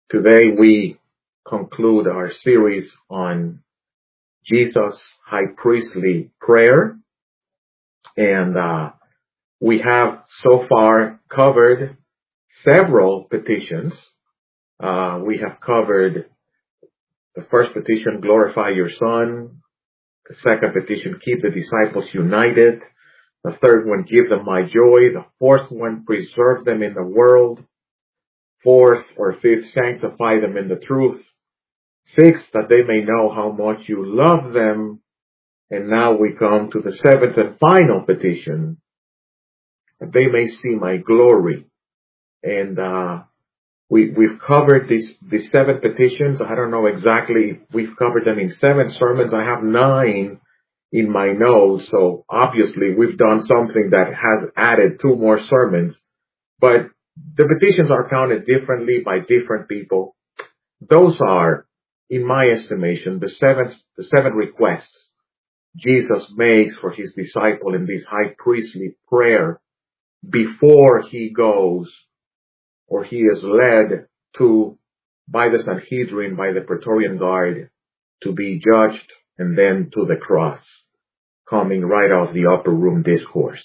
Today we conclude our series on Jesus' high priestly prayer, and we have so far covered several petitions. We have covered the first petition, glorify your Son. The second petition, keep the disciples united. The third one, give them my joy. The fourth one, preserve them in the world. Fourth or fifth, sanctify them in the truth. Sixth, that they may know how much you love them. And now we come to the seventh and final petition, that they may see my glory. And we've covered these seven petitions. I don't know exactly. We've covered them in 7 sermons. I have 9 in my notes. So obviously we've done something that has added 2 more sermons. But the petitions are counted differently by different people. Those are, in my estimation, the 7 requests Jesus makes for his disciple in this high priestly prayer before he goes, or he is led to, by the Sanhedrin, by the Praetorian Guard, to be judged, and then to the cross, coming right off the upper room discourse.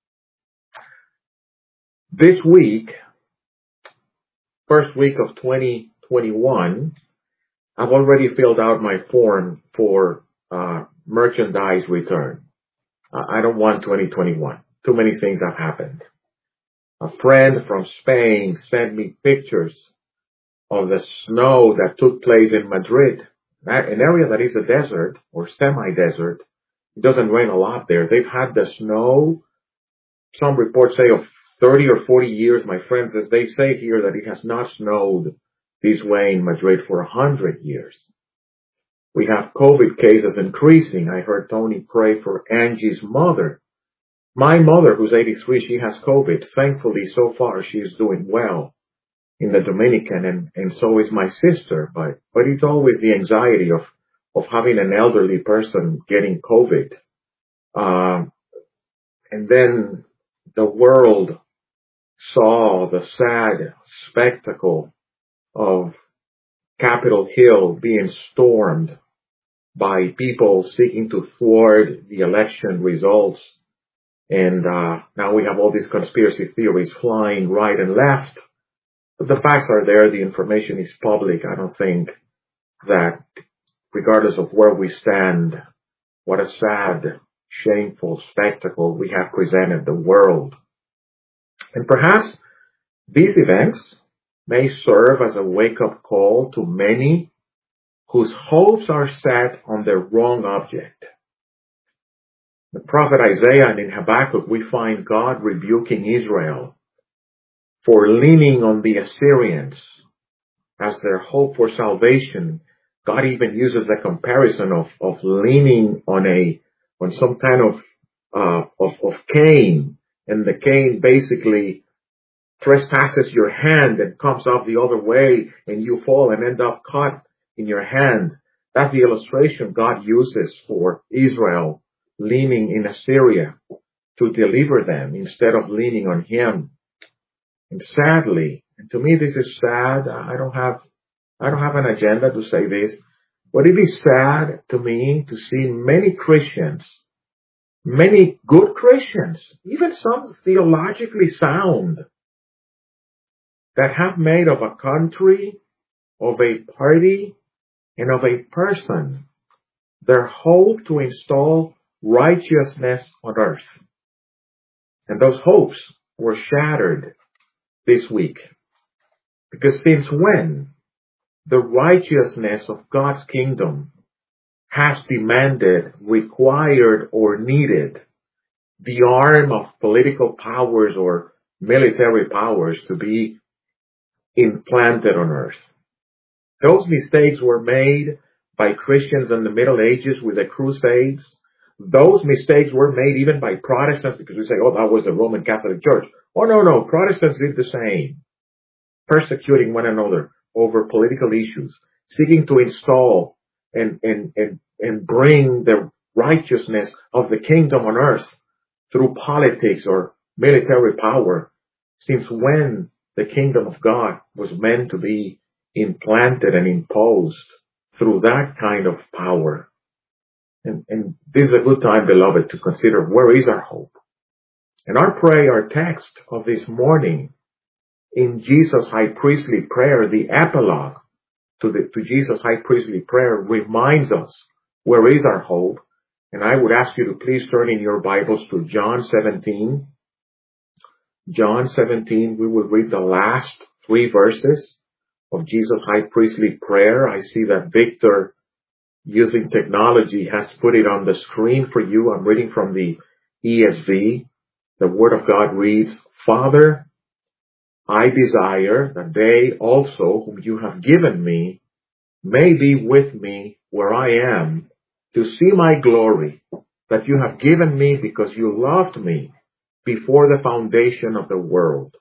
This week, first week of 2021, I've already filled out my form for merchandise return. I don't want 2021. Too many things have happened. A friend from Spain sent me pictures of the snow that took place in Madrid, an area that is a desert or semi-desert. It doesn't rain a lot there. They've had the snow, some reports say, of 30 or 40 years. My friend says they say here that it has not snowed this way in Madrid for 100 years. We have COVID cases increasing. I heard Tony pray for Angie's mother. My mother, who's 83, she has COVID. Thankfully, so far, she is doing well in the Dominican, and so is my sister. But it's always the anxiety of having an elderly person getting COVID. And then the world saw the sad spectacle of Capitol Hill being stormed by people seeking to thwart the election results. And now we have all these conspiracy theories flying right and left. But the facts are there. The information is public. I don't think that, regardless of where we stand, what a sad, shameful spectacle we have presented the world. And perhaps these events may serve as a wake-up call to many whose hopes are set on the wrong object. The prophet Isaiah, and in Habakkuk, we find God rebuking Israel for leaning on the Assyrians as their hope for salvation. God even uses the comparison of leaning on some kind of cane, and the cane basically trespasses your hand and comes off the other way, and you fall and end up caught in your hand. That's the illustration God uses for Israel leaning in Assyria to deliver them instead of leaning on him. And sadly, and to me this is sad, I don't have an agenda to say this, but it is sad to me to see many Christians, many good Christians, even some theologically sound, that have made of a country, of a party, and of a person their hope to install righteousness on earth. And those hopes were shattered this week. Because since when the righteousness of God's kingdom has demanded, required, or needed the arm of political powers or military powers to be implanted on earth? Those mistakes were made by Christians in the Middle Ages with the Crusades. Those mistakes were made even by Protestants, because we say, oh, that was the Roman Catholic Church. Oh, no. Protestants did the same, persecuting one another over political issues, seeking to install and bring the righteousness of the kingdom on earth through politics or military power. Since when the kingdom of God was meant to be implanted and imposed through that kind of power. And this is a good time, beloved, to consider where is our hope. And our text of this morning in Jesus' high priestly prayer, the epilogue to Jesus' high priestly prayer reminds us where is our hope. And I would ask you to please turn in your Bibles to John 17. John 17, we will read the last 3 verses of Jesus' high priestly prayer. I see that Victor, using technology, has put it on the screen for you. I'm reading from the ESV. The Word of God reads, Father, I desire that they also whom you have given me may be with me where I am, to see my glory that you have given me because you loved me before the foundation of the world.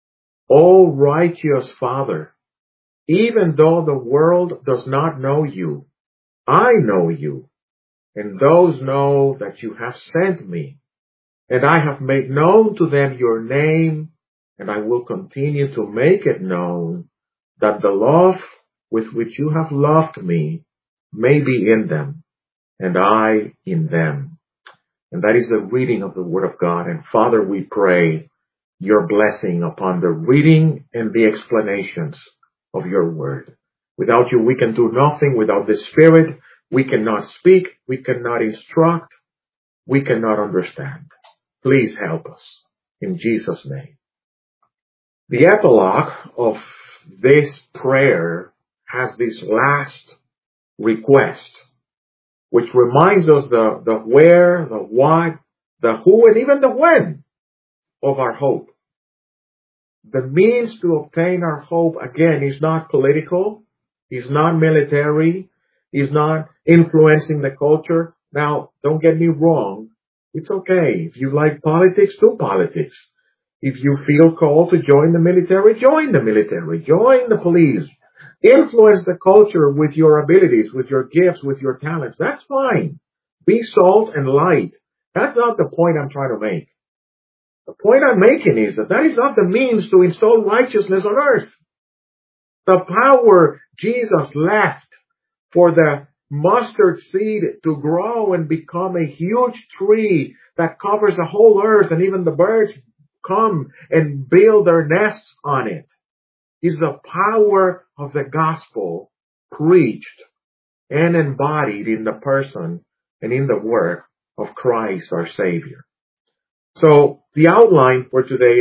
O righteous Father, even though the world does not know you, I know you, and those know that you have sent me. And I have made known to them your name, and I will continue to make it known, that the love with which you have loved me may be in them, and I in them. And that is the reading of the Word of God. And Father, we pray your blessing upon the reading and the explanations of your Word. Without you, we can do nothing. Without the Spirit, we cannot speak, we cannot instruct, we cannot understand. Please help us. In Jesus' name. The epilogue of this prayer has this last request, which reminds us the where, the what, the who, and even the when of our hope. The means to obtain our hope, again, is not political, is not military, is not influencing the culture. Now, don't get me wrong. It's okay. If you like politics, do politics. If you feel called to join the military, join the military. Join the police. Influence the culture with your abilities, with your gifts, with your talents. That's fine. Be salt and light. That's not the point I'm trying to make. The point I'm making is that is not the means to install righteousness on earth. The power Jesus left for the mustard seed to grow and become a huge tree that covers the whole earth, and even the birds come and build their nests on it, is the power of the gospel preached and embodied in the person and in the work of Christ our Savior. So the outline for today,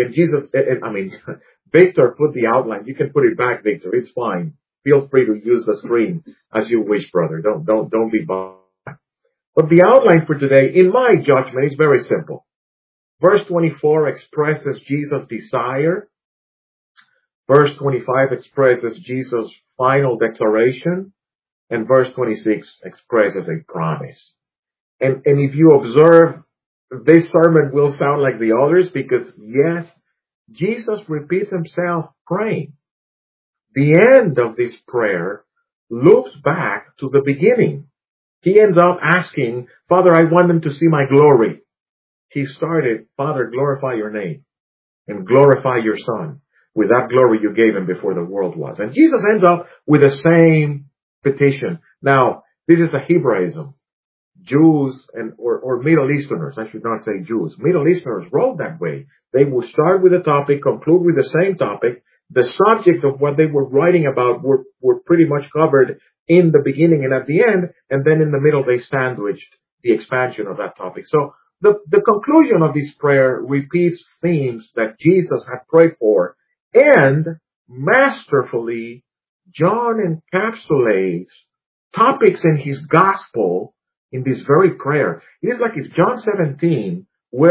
Victor put the outline. You can put it back, Victor. It's fine. Feel free to use the screen as you wish, brother. Don't be bothered. But the outline for today, in my judgment, is very simple. Verse 24 expresses Jesus' desire. Verse 25 expresses Jesus' final declaration. And verse 26 expresses a promise. And if you observe, this sermon will sound like the others because, yes, Jesus repeats himself praying. The end of this prayer loops back to the beginning. He ends up asking, Father, I want them to see my glory. He started, Father, glorify your name and glorify your Son with that glory you gave him before the world was. And Jesus ends up with the same petition. Now, this is a Hebraism. Jews or Middle Easterners, I should not say Jews, Middle Easterners wrote that way. They would start with a topic, conclude with the same topic. The subject of what they were writing about were pretty much covered in the beginning and at the end, and then in the middle they sandwiched the expansion of that topic. So the conclusion of this prayer repeats themes that Jesus had prayed for, and masterfully, John encapsulates topics in his gospel in this very prayer. It is like if John 17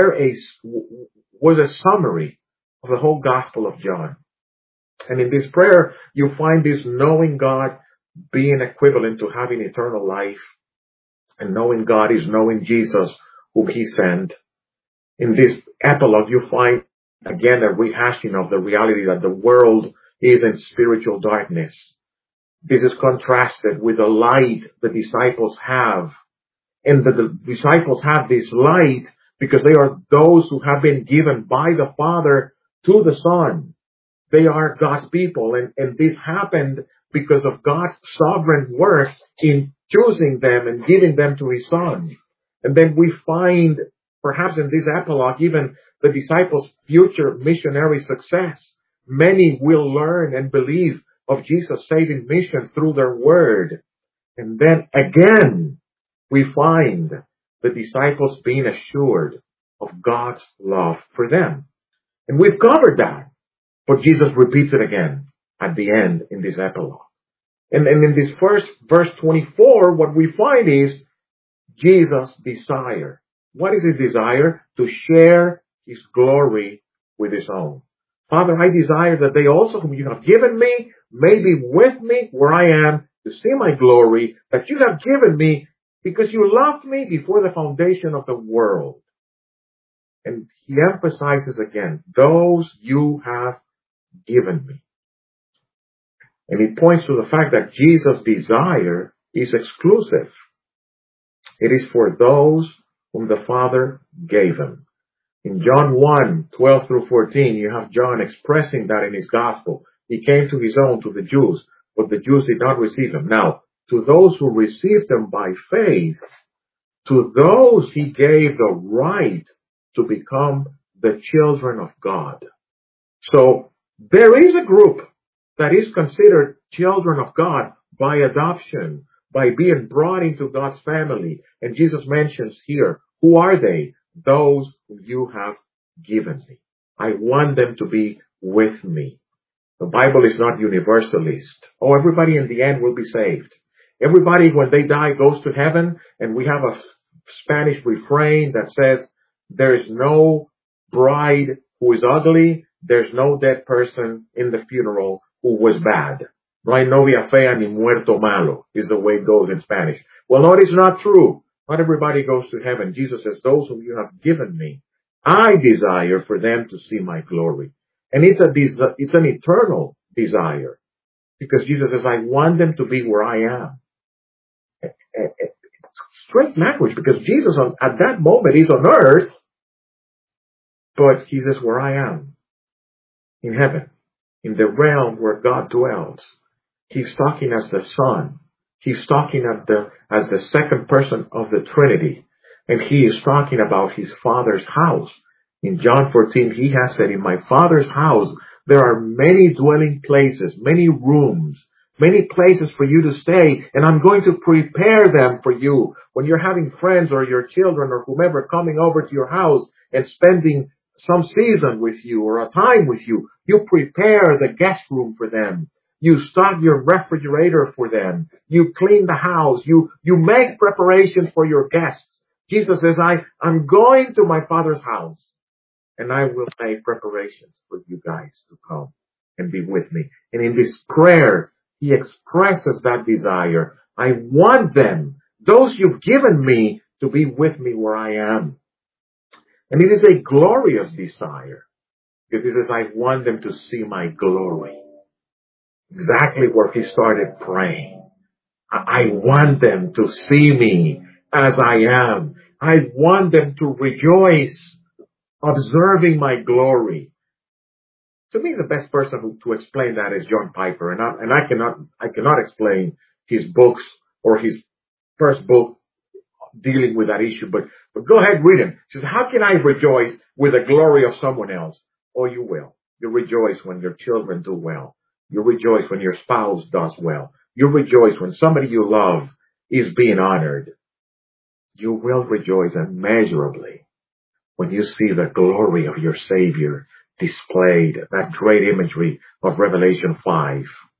was a summary of the whole Gospel of John. And in this prayer, you find this knowing God being equivalent to having eternal life. And knowing God is knowing Jesus, whom he sent. In this epilogue, you find, again, a rehashing of the reality that the world is in spiritual darkness. This is contrasted with the light the disciples have. And the disciples have this light because they are those who have been given by the Father to the Son. They are God's people, and this happened because of God's sovereign work in choosing them and giving them to His Son. And then we find, perhaps in this epilogue, even the disciples' future missionary success. Many will learn and believe of Jesus' saving mission through their word. And then again, we find the disciples being assured of God's love for them. And we've covered that. But Jesus repeats it again at the end in this epilogue. And in this first verse 24, what we find is Jesus' desire. What is His desire? To share His glory with His own. Father, I desire that they also, whom you have given me, may be with me where I am to see my glory that you have given me because you loved me before the foundation of the world. And He emphasizes again, those you have given me. And He points to the fact that Jesus' desire is exclusive. It is for those whom the Father gave Him. In John 1, 12 through 14, you have John expressing that in his gospel. He came to His own, to the Jews, but the Jews did not receive Him. Now, to those who received Him by faith, to those He gave the right to become the children of God. So, there is a group that is considered children of God by adoption, by being brought into God's family. And Jesus mentions here, who are they? Those who you have given me. I want them to be with me. The Bible is not universalist. Oh, everybody in the end will be saved. Everybody, when they die, goes to heaven, and we have a Spanish refrain that says, there is no bride who is ugly, there's no dead person in the funeral who was bad. No hay novia fea ni muerto malo, is the way it goes in Spanish. Well, no, it's not true. Not everybody goes to heaven. Jesus says, those whom you have given me, I desire for them to see my glory. And it's an eternal desire. Because Jesus says, I want them to be where I am. It's straight language, because Jesus at that moment is on earth, but He says, where I am, in heaven, in the realm where God dwells. He's talking as the Son. He's talking as the second person of the Trinity. And He is talking about His Father's house. In John 14, He has said, in my Father's house, there are many dwelling places, many rooms, many places for you to stay, and I'm going to prepare them for you. When you're having friends or your children or whomever coming over to your house and spending some season with you or a time with you, you prepare the guest room for them. You stock your refrigerator for them. You clean the house. You make preparations for your guests. Jesus says, I'm going to my Father's house, and I will make preparations for you guys to come and be with me. And in this prayer, He expresses that desire. I want them, those you've given me, to be with me where I am. And it is a glorious desire, because He says, I want them to see my glory. Exactly where He started praying. I want them to see me as I am. I want them to rejoice observing my glory. To me, the best person to explain that is John Piper, and I cannot explain his books or his first book dealing with that issue, but go ahead, read him. He says, how can I rejoice with the glory of someone else? Oh, you will. You rejoice when your children do well. You rejoice when your spouse does well. You rejoice when somebody you love is being honored. You will rejoice immeasurably when you see the glory of your Savior displayed, that great imagery of Revelation 5.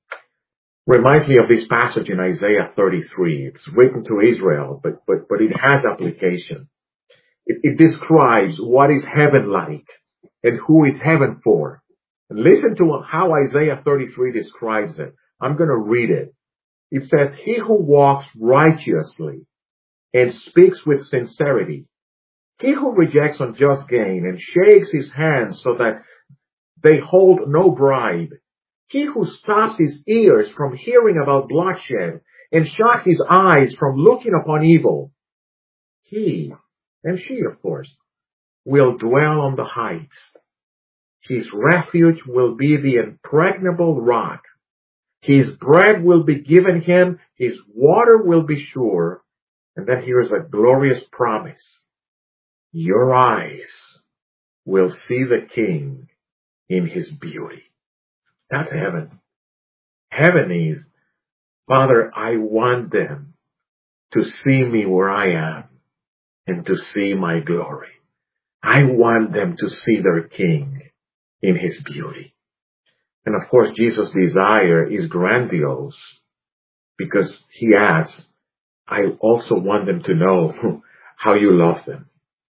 Reminds me of this passage in Isaiah 33. It's written to Israel, but it has application. It describes what is heaven like and who is heaven for. And listen to how Isaiah 33 describes it. I'm going to read it. It says, he who walks righteously and speaks with sincerity, he who rejects unjust gain and shakes his hands so that they hold no bribe, he who stops his ears from hearing about bloodshed and shuts his eyes from looking upon evil, he, and she of course, will dwell on the heights. His refuge will be the impregnable rock. His bread will be given him. His water will be sure. And then here's a glorious promise. Your eyes will see the King in his beauty. That's heaven. Heaven is, Father, I want them to see me where I am and to see my glory. I want them to see their King in his beauty. And of course, Jesus' desire is grandiose because he adds, I also want them to know how you love them.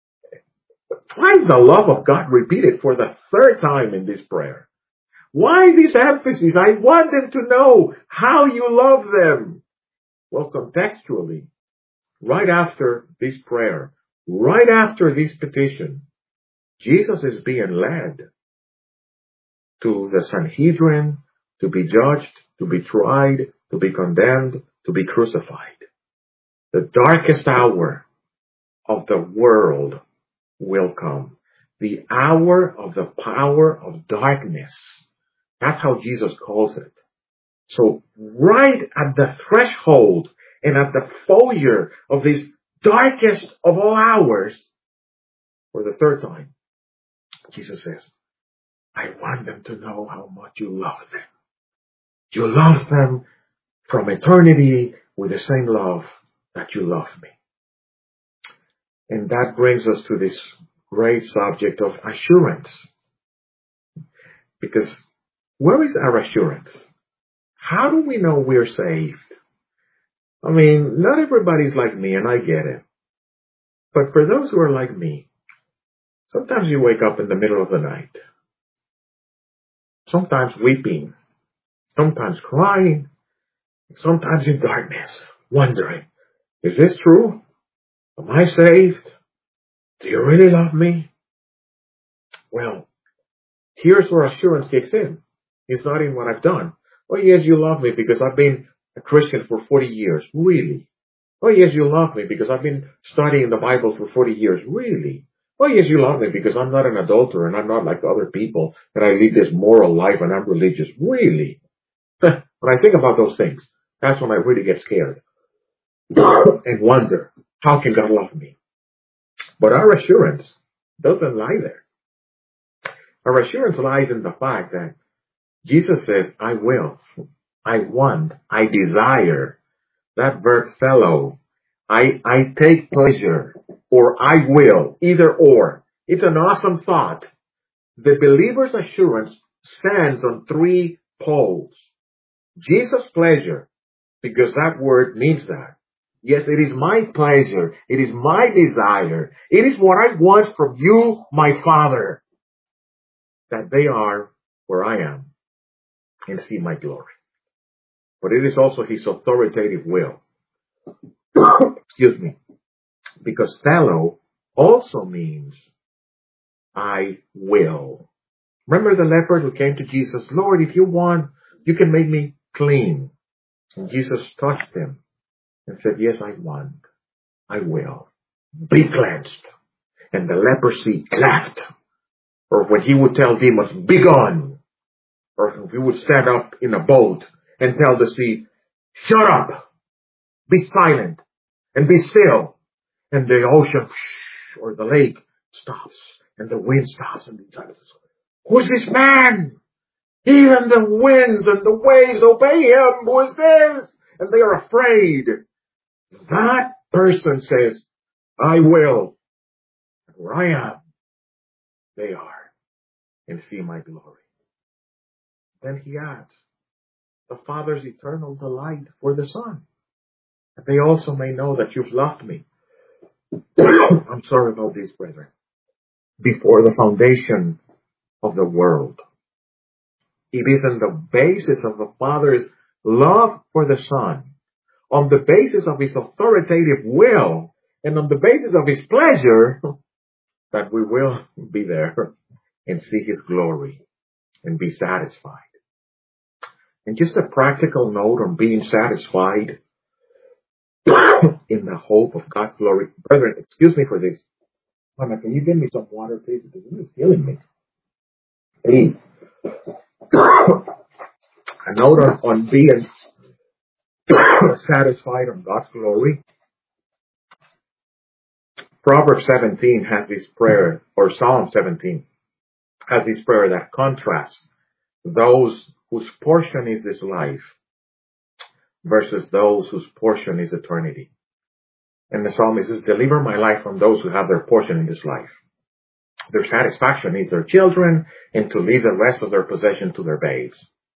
Why is the love of God repeated for the third time in this prayer? Why this emphasis? I want them to know how you love them. Well, contextually, right after this prayer, right after this petition, Jesus is being led to the Sanhedrin to be judged, to be tried, to be condemned, to be crucified. The darkest hour of the world will come. The hour of the power of darkness. That's how Jesus calls it. So right at the threshold and at the foyer of this darkest of all hours, for the third time, Jesus says, I want them to know how much you love them. You love them from eternity with the same love that you love me. And that brings us to this great subject of assurance. Because where is our assurance? How do we know we're saved? I mean, not everybody's like me, and I get it. But for those who are like me, sometimes you wake up in the middle of the night. Sometimes weeping. Sometimes crying. Sometimes in darkness, wondering, is this true? Am I saved? Do you really love me? Well, here's where assurance kicks in. It's not in what I've done. Oh, yes, you love me because I've been a Christian for 40 years. Really? Oh, yes, you love me because I've been studying the Bible for 40 years. Really? Oh, yes, you love me because I'm not an adulterer and I'm not like other people and I lead this moral life and I'm religious. Really? When I think about those things, that's when I really get scared and wonder, how can God love me? But our assurance doesn't lie there. Our assurance lies in the fact that Jesus says, I will, I want, I desire. That verb fellow, I take pleasure, or I will, either or. It's an awesome thought. The believer's assurance stands on three poles. Jesus' pleasure, because that word means that. Yes, it is my pleasure. It is my desire. It is what I want from you, my Father, that they are where I am and see my glory. But it is also his authoritative will. Excuse me. Because thelo also means I will. Remember the leper who came to Jesus, Lord, if you want, you can make me clean. And Jesus touched him and said, yes, I want. I will. Be cleansed. And the leprosy left. Or when he would tell demons, be gone. Or if he would stand up in a boat and tell the sea, shut up. Be silent. And be still. And the ocean or the lake stops. And the wind stops. And the disciples say, who's this man? Even the winds and the waves obey him. Who is this? And they are afraid. That person says, I will. And where I am, they are. And see my glory. Then he adds, the Father's eternal delight for the Son. That they also may know that you've loved me. I'm sorry about this, brethren. Before the foundation of the world. It is on the basis of the Father's love for the Son, on the basis of his authoritative will, and on the basis of his pleasure, that we will be there and see his glory and be satisfied. And just a practical note on being satisfied in the hope of God's glory. Brethren, excuse me for this. Mama, can you give me some water, please? Because this is killing me. A note on being satisfied on God's glory. Proverbs 17 has this prayer, or Psalm 17 has this prayer that contrasts those whose portion is this life versus those whose portion is eternity. And the psalmist says, deliver my life from those who have their portion in this life. Their satisfaction is their children and to leave the rest of their possession to their babes.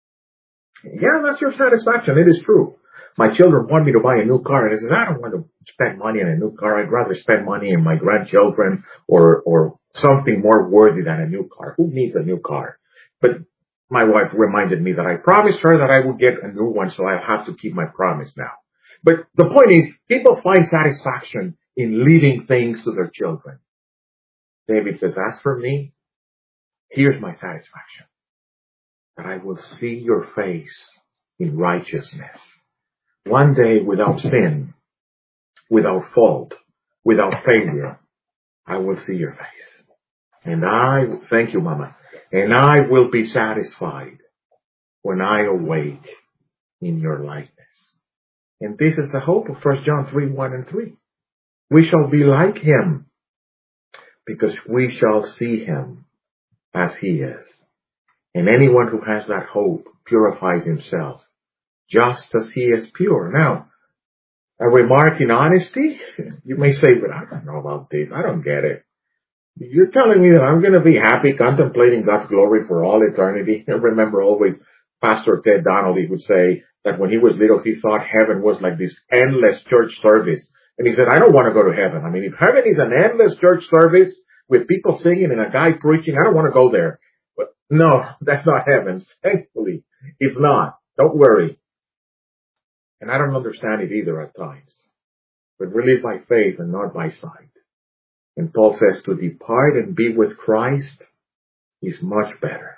Yeah, that's your satisfaction. It is true. My children want me to buy a new car, and I says, I don't want to spend money on a new car. I'd rather spend money in my grandchildren or something more worthy than a new car. Who needs a new car? But my wife reminded me that I promised her that I would get a new one, so I have to keep my promise now. But the point is, people find satisfaction in leaving things to their children. David says, as for me, here's my satisfaction, that I will see your face in righteousness. One day without sin, without fault, without failure, I will see your face. And thank you, Mama, and I will be satisfied when I awake in your likeness. And this is the hope of 1 John 3:1-3. We shall be like him because we shall see him as he is. And anyone who has that hope purifies himself just as he is pure. Now, a remark in honesty, you may say, but I don't know about this. I don't get it. You're telling me that I'm going to be happy contemplating God's glory for all eternity? I remember always Pastor Ted Donnelly would say that when he was little, he thought heaven was like this endless church service. And he said, I don't want to go to heaven. I mean, if heaven is an endless church service with people singing and a guy preaching, I don't want to go there. But no, that's not heaven. Thankfully, it's not. Don't worry. And I don't understand it either at times. But we live by faith and not by sight. And Paul says to depart and be with Christ is much better.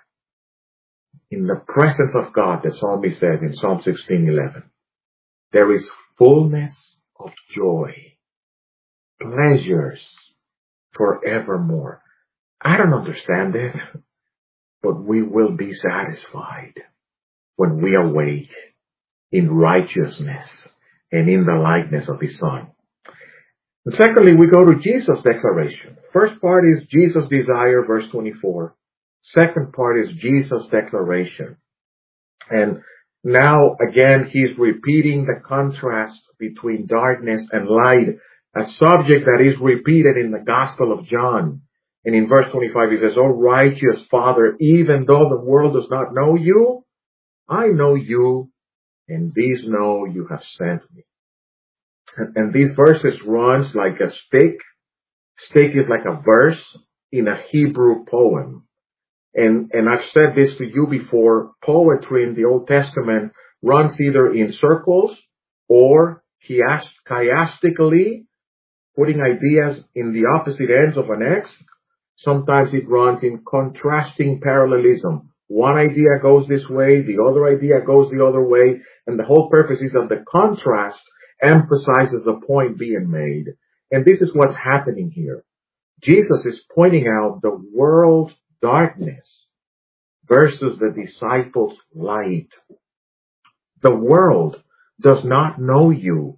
In the presence of God, the psalmist says in Psalm 16:11, there is fullness of joy, pleasures forevermore. I don't understand it, but we will be satisfied when we awake in righteousness and in the likeness of his Son. And secondly, we go to Jesus' declaration. First part is Jesus' desire, verse 24. Second part is Jesus' declaration. And now, again, he's repeating the contrast between darkness and light, a subject that is repeated in the Gospel of John. And in verse 25, he says, O righteous Father, even though the world does not know you, I know you, and these know you have sent me. And these verses runs like a stick. Stick is like a verse in a Hebrew poem. And I've said this to you before, poetry in the Old Testament runs either in circles or chiastically, putting ideas in the opposite ends of an X. Sometimes it runs in contrasting parallelism. One idea goes this way, the other idea goes the other way, and the whole purpose is that the contrast emphasizes the point being made. And this is what's happening here. Jesus is pointing out the world's darkness versus the disciples' light. The world does not know you.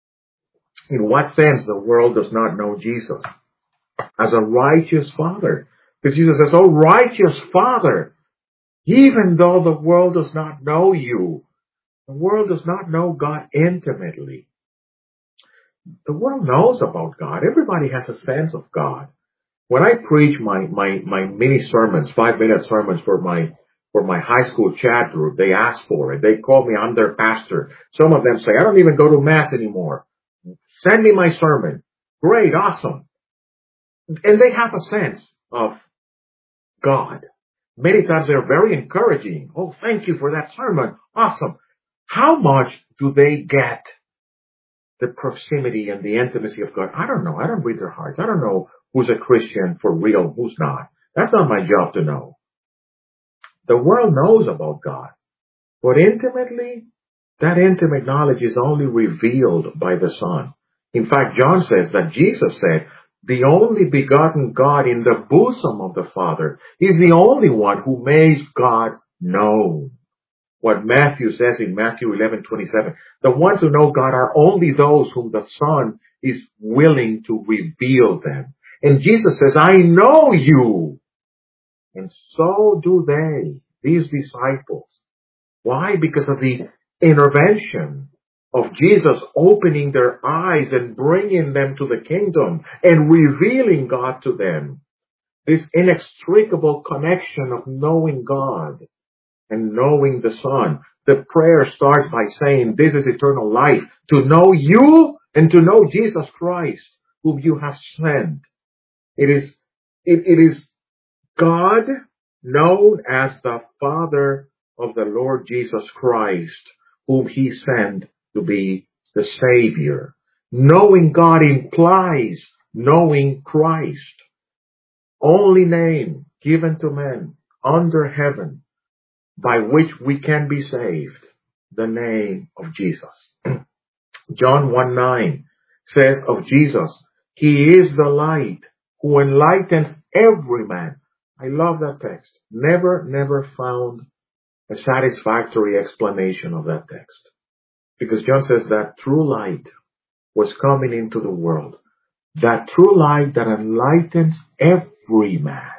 In what sense the world does not know Jesus? As a righteous Father. Because Jesus says, oh, righteous Father, even though the world does not know you, the world does not know God intimately. The world knows about God. Everybody has a sense of God. When I preach my mini sermons, 5-minute sermons for my high school chat group, they ask for it. They call me, I'm their pastor. Some of them say, I don't even go to mass anymore. Send me my sermon. Great, awesome. And they have a sense of God. Many times they're very encouraging. Oh, thank you for that sermon. Awesome. How much do they get the proximity and the intimacy of God? I don't know. I don't read their hearts. I don't know who's a Christian for real, who's not. That's not my job to know. The world knows about God. But intimately, that intimate knowledge is only revealed by the Son. In fact, John says that Jesus said, the only begotten God in the bosom of the Father, is the only one who makes God known. What Matthew says in Matthew 11:27, the ones who know God are only those whom the Son is willing to reveal them. And Jesus says, I know you. And so do they, these disciples. Why? Because of the intervention of Jesus opening their eyes and bringing them to the kingdom and revealing God to them. This inextricable connection of knowing God and knowing the Son. The prayer starts by saying, this is eternal life, to know you and to know Jesus Christ, whom you have sent. It is God known as the Father of the Lord Jesus Christ, whom he sent to be the Savior. Knowing God implies knowing Christ. Only name given to men under heaven by which we can be saved, the name of Jesus. John 1:9 says of Jesus, he is the light who enlightens every man. I love that text. Never found a satisfactory explanation of that text. Because John says that true light was coming into the world. That true light that enlightens every man.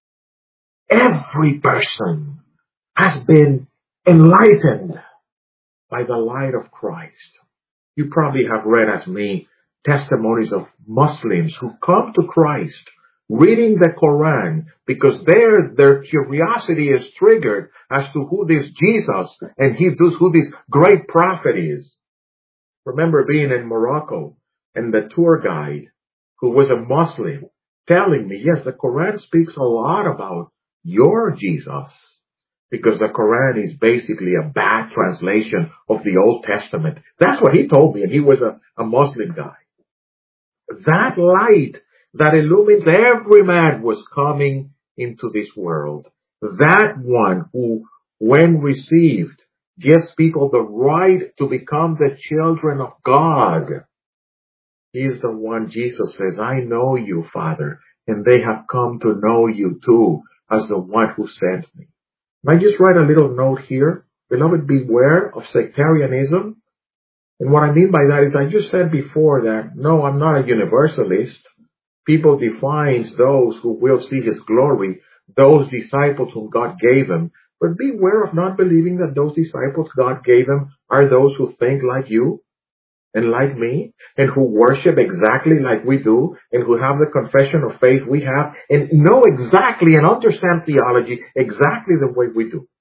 Every person has been enlightened by the light of Christ. You probably have read as me testimonies of Muslims who come to Christ reading the Quran because their curiosity is triggered as to who this Jesus and who this great prophet is. Remember being in Morocco and the tour guide who was a Muslim telling me, yes, the Quran speaks a lot about your Jesus. Because the Quran is basically a bad translation of the Old Testament. That's what he told me, and he was a Muslim guy. That light that illumines every man was coming into this world. That one who, when received, gives people the right to become the children of God. He's the one Jesus says, I know you, Father, and they have come to know you too, as the one who sent me. I just write a little note here. Beloved, beware of sectarianism. And what I mean by that is I just said before that, no, I'm not a universalist. People defines those who will see his glory, those disciples whom God gave him. But beware of not believing that those disciples God gave him are those who think like you and like me, and who worship exactly like we do, and who have the confession of faith we have, and know exactly and understand theology exactly the way we do.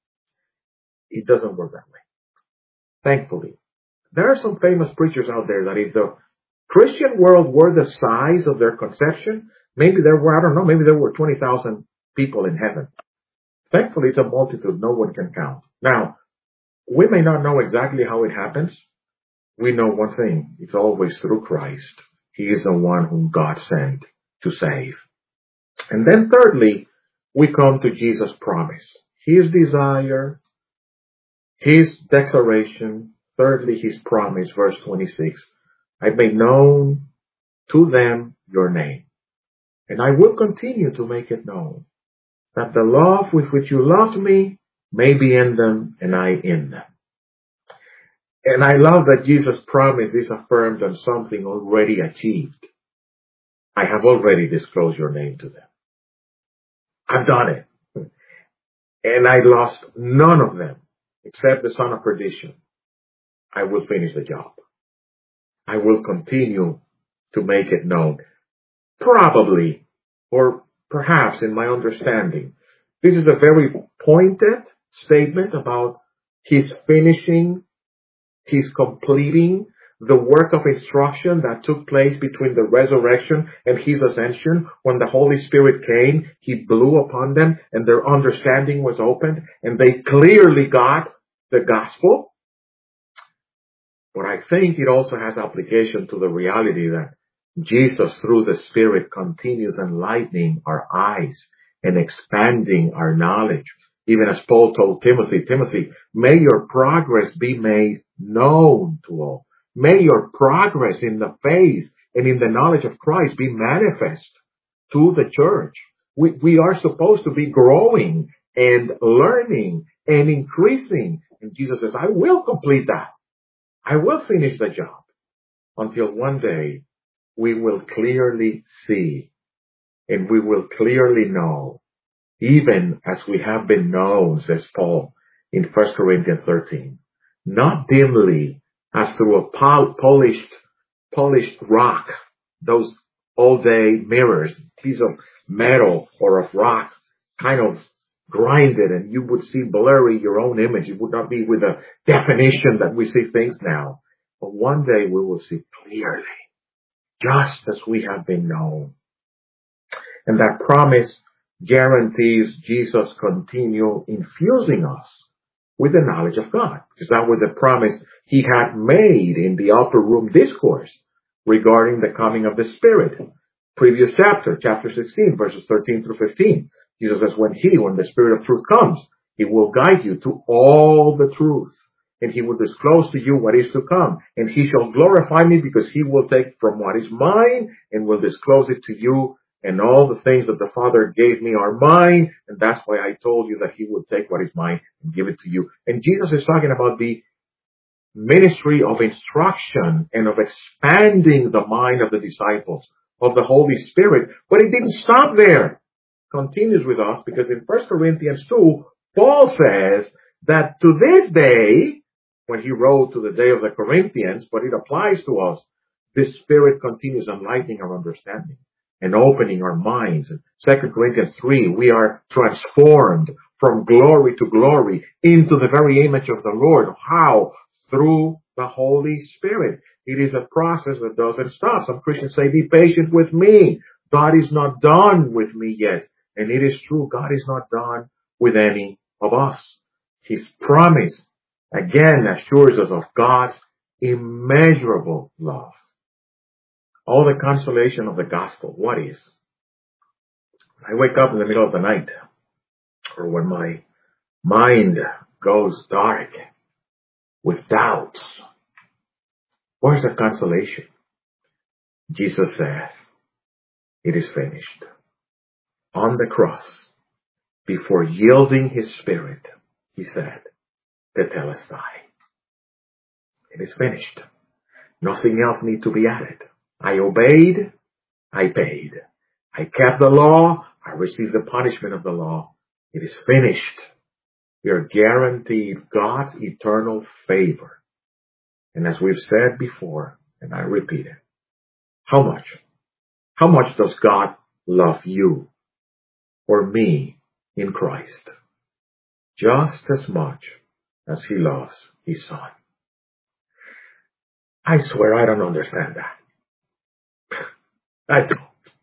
It doesn't work that way. Thankfully. There are some famous preachers out there that if the Christian world were the size of their conception, maybe there were 20,000 people in heaven. Thankfully, it's a multitude no one can count. Now, we may not know exactly how it happens. We know one thing. It's always through Christ. He is the one whom God sent to save. And then thirdly, we come to Jesus' promise. His desire, his declaration. Thirdly, his promise, verse 26. I made known to them your name. And I will continue to make it known, that the love with which you loved me may be in them and I in them. And I love that Jesus' promise is affirmed on something already achieved. I have already disclosed your name to them. I've done it. And I lost none of them except the son of perdition. I will finish the job. I will continue to make it known. Probably, or perhaps in my understanding, this is a very pointed statement about his finishing, his completing the work of instruction that took place between the resurrection and his ascension. When the Holy Spirit came, he blew upon them and their understanding was opened and they clearly got the gospel. But I think it also has application to the reality that Jesus, through the Spirit, continues enlightening our eyes and expanding our knowledge. Even as Paul told Timothy, may your progress be made known to all. May your progress in the faith and in the knowledge of Christ be manifest to the church. We are supposed to be growing and learning and increasing. And Jesus says, I will complete that. I will finish the job until one day we will clearly see and we will clearly know, even as we have been known, says Paul in 1 Corinthians 13, not dimly as through a polished rock, those all-day mirrors, piece of metal or of rock, kind of grinded, and you would see blurry your own image. It would not be with the definition that we see things now. But one day we will see clearly, just as we have been known. And that promise guarantees Jesus continue infusing us with the knowledge of God, because that was a promise he had made in the upper room discourse regarding the coming of the Spirit. Previous chapter 16, verses 13 through 15. Jesus says, when the Spirit of truth comes, he will guide you to all the truth, and he will disclose to you what is to come, and he shall glorify me, because he will take from what is mine and will disclose it to you. And all the things that the Father gave me are mine, and that's why I told you that he will take what is mine and give it to you. And Jesus is talking about the ministry of instruction and of expanding the mind of the disciples, of the Holy Spirit. But it didn't stop there. It continues with us, because in 1 Corinthians 2, Paul says that to this day, when he wrote to the day of the Corinthians, but it applies to us, this Spirit continues enlightening our understanding and opening our minds. In 2 Corinthians 3, we are transformed from glory to glory into the very image of the Lord. How? Through the Holy Spirit. It is a process that doesn't stop. Some Christians say, be patient with me. God is not done with me yet. And it is true, God is not done with any of us. His promise, again, assures us of God's immeasurable love. All the consolation of the gospel, what is? I wake up in the middle of the night, or when my mind goes dark with doubts. Where's the consolation? Jesus says, it is finished. On the cross, before yielding his Spirit, he said, Tetelestai. It is finished. Nothing else need to be added. I obeyed, I paid. I kept the law, I received the punishment of the law. It is finished. We are guaranteed God's eternal favor. And as we've said before, and I repeat it, how much? How much does God love you or me in Christ? Just as much as he loves his Son. I swear I don't understand that. I don't.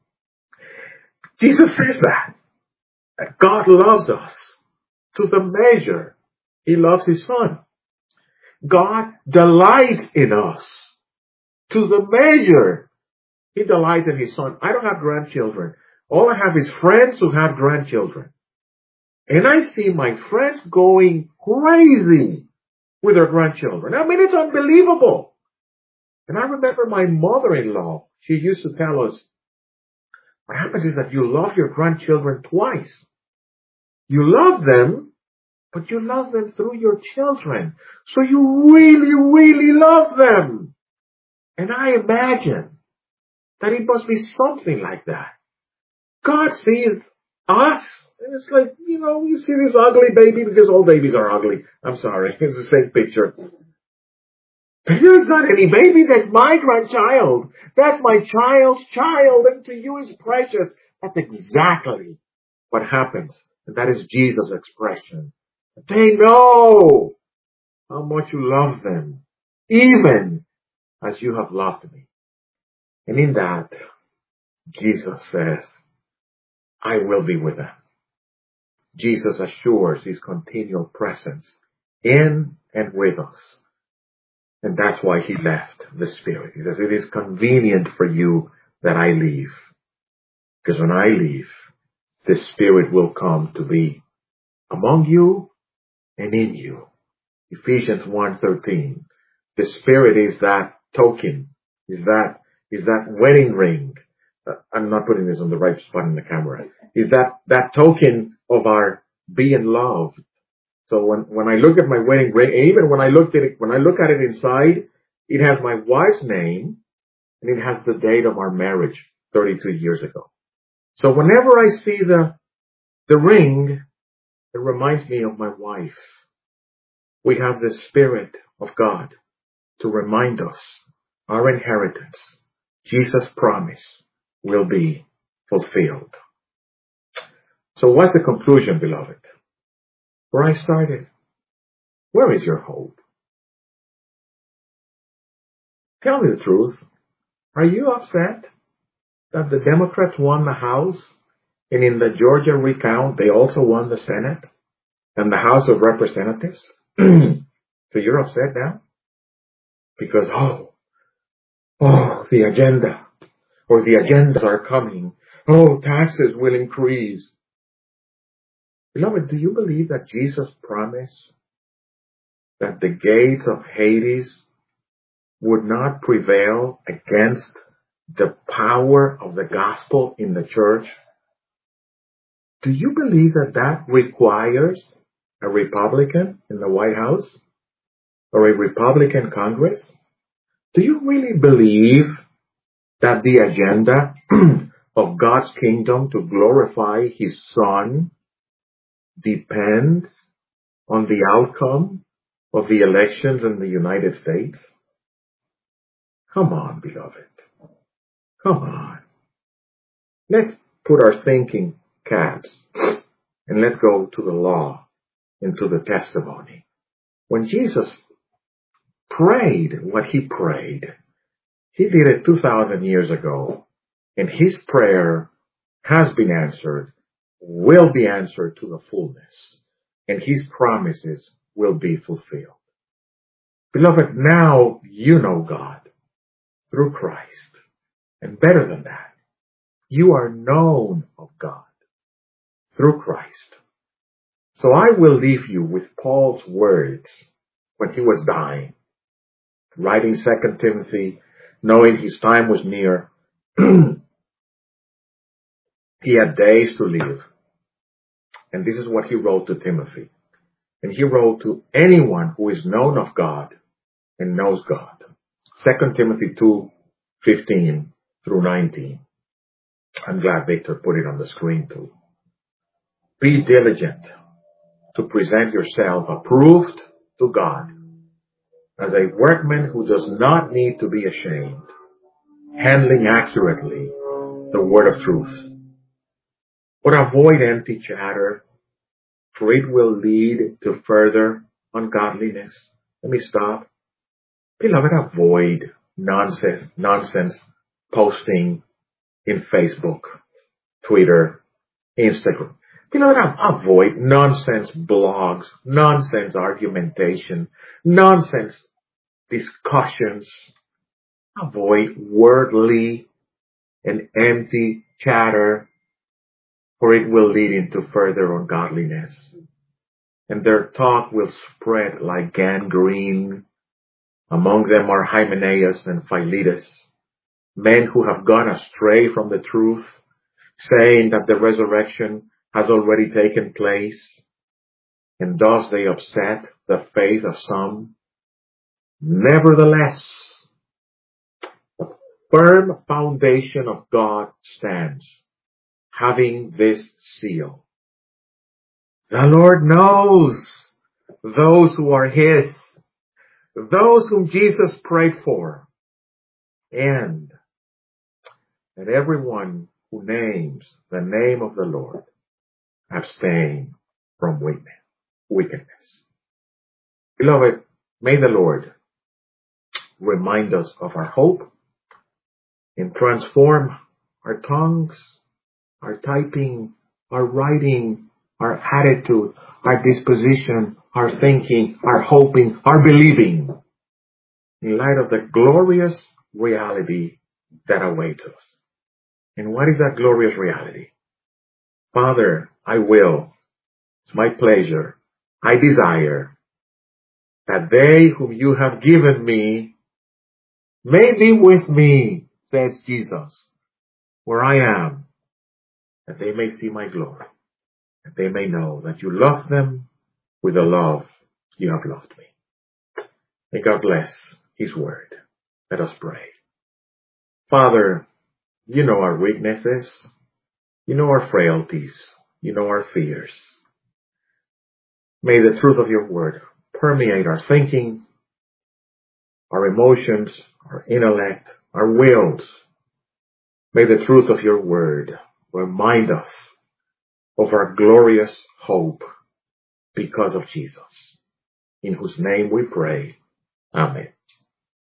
Jesus says that God loves us to the measure he loves his Son. God delights in us to the measure he delights in his Son. I don't have grandchildren. All I have is friends who have grandchildren. And I see my friends going crazy with their grandchildren. I mean, it's unbelievable. And I remember my mother-in-law, she used to tell us, what happens is that you love your grandchildren twice. You love them, but you love them through your children. So you really, really love them. And I imagine that it must be something like that. God sees us, and it's like, you see this ugly baby, because all babies are ugly. I'm sorry, it's the same picture. There's not any baby. That's my grandchild. That's my child's child, and to you is precious. That's exactly what happens. And that is Jesus' expression. They know how much you love them, even as you have loved me. And in that, Jesus says, I will be with them. Jesus assures his continual presence in and with us. And that's why he left the Spirit. He says, it is convenient for you that I leave. Because when I leave, the Spirit will come to be among you and in you. Ephesians 1:13. The Spirit is that token, is that is that wedding ring. I'm not putting this on the right spot in the camera. Is that token of our being loved. So when I look at my wedding ring, even when I look at it inside, it has my wife's name and it has the date of our marriage 32 years ago. So whenever I see the ring, it reminds me of my wife. We have the Spirit of God to remind us our inheritance, Jesus' promise, will be fulfilled. So what's the conclusion, beloved? Where I started. Where is your hope? Tell me the truth. Are you upset that the Democrats won the House and in the Georgia recount they also won the Senate and the House of Representatives? So you're upset now? Because, the agenda, or the agendas are coming. Taxes will increase. Beloved, do you believe that Jesus promised that the gates of Hades would not prevail against the power of the gospel in the church? Do you believe that requires a Republican in the White House or a Republican Congress? Do you really believe that the agenda of God's kingdom to glorify His Son depends on the outcome of the elections in the United States? Come on, beloved. Come on. Let's put our thinking caps and let's go to the law and to the testimony. When Jesus prayed what He prayed, He did it 2,000 years ago, and His prayer has been answered, will be answered to the fullness, and His promises will be fulfilled. Beloved, now you know God through Christ. And better than that, you are known of God through Christ. So I will leave you with Paul's words when he was dying, writing 2 Timothy, knowing his time was near. He had days to live. And this is what he wrote to Timothy. And he wrote to anyone who is known of God and knows God. 2 Timothy 2:15 through 19. I'm glad Victor put it on the screen too. Be diligent to present yourself approved to God as a workman who does not need to be ashamed, handling accurately the word of truth. But avoid empty chatter, for it will lead to further ungodliness. Let me stop. Beloved, avoid nonsense posting in Facebook, Twitter, Instagram. Beloved, avoid nonsense blogs, nonsense argumentation, nonsense discussions. Avoid worldly and empty chatter, for it will lead into further ungodliness. And their talk will spread like gangrene. Among them are Hymenaeus and Philetus, men who have gone astray from the truth, saying that the resurrection has already taken place, and thus they upset the faith of some. Nevertheless, the firm foundation of God stands, having this seal. The Lord knows those who are His, those whom Jesus prayed for, and that everyone who names the name of the Lord abstain from wickedness. Beloved, may the Lord remind us of our hope and transform our tongues, our typing, our writing, our attitude, our disposition, our thinking, our hoping, our believing, in light of the glorious reality that awaits us. And what is that glorious reality? Father, I will. It's my pleasure. I desire that they whom you have given me may be with me says Jesus, where I am, that they may see my glory, that they may know that you love them with the love you have loved me. May God bless his word. Let us pray. Father, you know our weaknesses. You know our frailties. You know our fears. May the truth of your word permeate our thinking, our emotions, our intellect, our wills. May the truth of your word remind us of our glorious hope because of Jesus, in whose name we pray. Amen.